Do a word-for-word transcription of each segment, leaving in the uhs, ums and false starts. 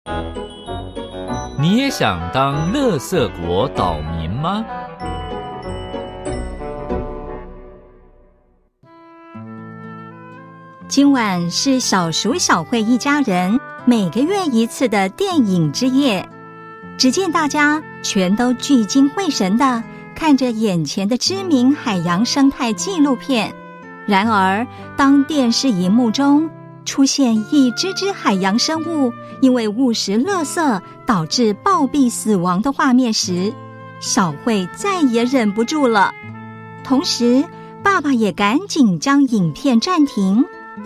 你也想当垃圾国岛民吗？ 今晚是小鼠小慧一家人每个月一次的电影之夜，只见大家全都聚精会神地看着眼前的知名海洋生态纪录片。然而，当电视荧幕中出现一只只海洋生物因为误食垃圾导致暴毙死亡的画面时，小慧再也忍不住了。同时，爸爸也赶紧将影片暂停。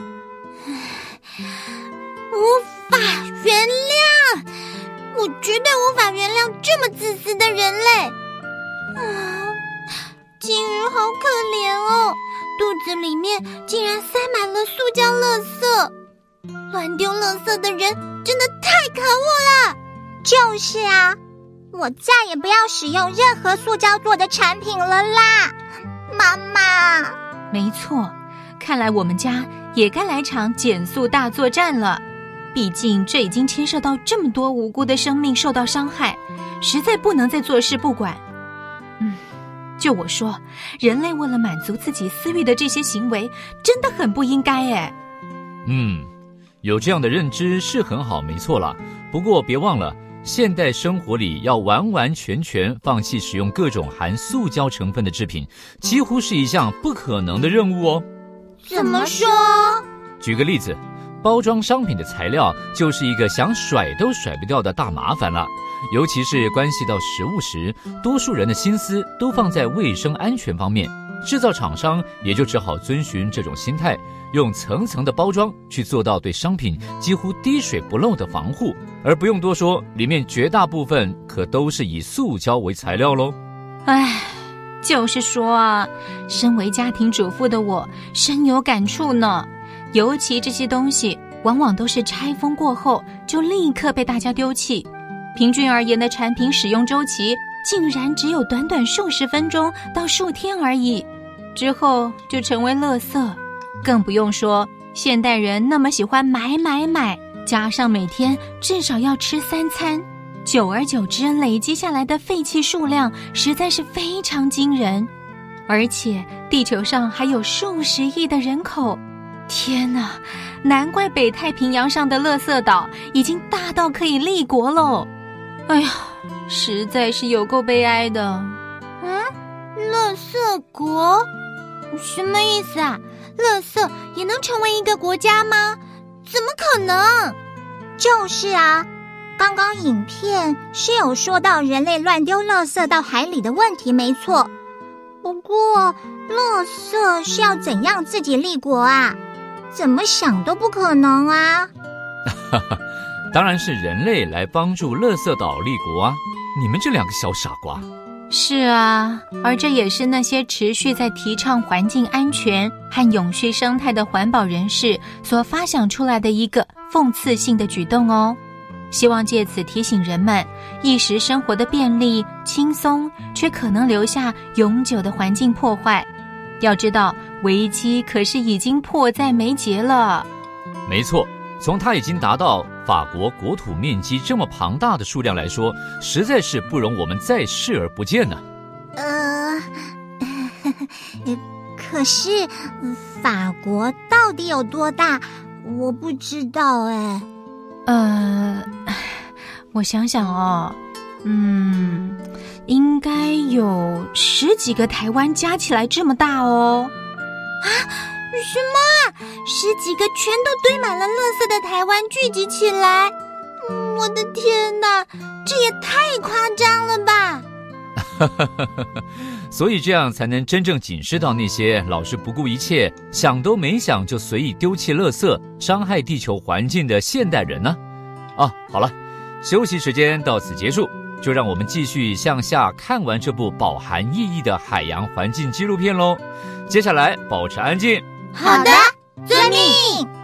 无法原谅，我绝对无法原谅这么自私的人类。啊，鲸鱼好可怜哦，肚子里面竟然塞满了塑胶垃圾。乱丢垃圾的人真的太可恶了。 就是啊，我再也不要使用任何塑胶做的产品了啦，妈妈。 没错，看来我们家也该来场减塑大作战了。毕竟这已经牵涉到这么多无辜的生命受到伤害，实在不能再坐视不管。嗯，就我说，人类为了满足自己私欲的这些行为真的很不应该哎。 嗯，有这样的认知是很好，没错啦。不过别忘了，现代生活里要完完全全放弃使用各种含塑胶成分的制品，几乎是一项不可能的任务哦。 怎么说？ 举个例子，包装商品的材料就是一个想甩都甩不掉的大麻烦了。尤其是关系到食物时，多数人的心思都放在卫生安全方面，制造厂商也就只好遵循这种心态，用层层的包装去做到对商品几乎滴水不漏的防护。而不用多说，里面绝大部分可都是以塑胶为材料咯。 唉，就是说啊，身为家庭主妇的我深有感触呢。尤其这些东西往往都是拆封过后就立刻被大家丢弃，平均而言的产品使用周期竟然只有短短数十分钟到数天而已，之后就成为垃圾。更不用说现代人那么喜欢买买买，加上每天至少要吃三餐，久而久之累积下来的废气数量实在是非常惊人。而且地球上还有数十亿的人口，天哪，难怪北太平洋上的垃圾岛已经大到可以立国喽！哎呀，实在是有够悲哀的。 嗯，垃圾国？什么意思啊？垃圾也能成为一个国家吗？怎么可能？ 就是啊，刚刚影片是有说到人类乱丢垃圾到海里的问题，没错。不过，垃圾是要怎样自己立国啊？怎么想都不可能啊！ 当然是人类来帮助垃圾岛立国啊！你们这两个小傻瓜。 是啊，而这也是那些持续在提倡环境安全和永续生态的环保人士所发想出来的一个讽刺性的举动哦。希望借此提醒人们，一时生活的便利轻松，却可能留下永久的环境破坏。要知道，危机可是已经迫在眉睫了。 没错，从它已经达到法国国土面积这么庞大的数量来说，实在是不容我们再视而不见呢。 呃，可是法国到底有多大？我不知道哎。 呃，我想想哦，嗯，应该有十几个台湾加起来这么大哦。 啊，什么啊？十几个全都堆满了垃圾的台湾聚集起来？嗯，我的天哪，这也太夸张了吧！ 所以这样才能真正警示到那些老是不顾一切、想都没想就随意丢弃垃圾、伤害地球环境的现代人呢。啊，好了，休息时间到此结束，就让我们继续向下看完这部饱含意义的海洋环境纪录片咯。接下来保持安静。 好的，遵命。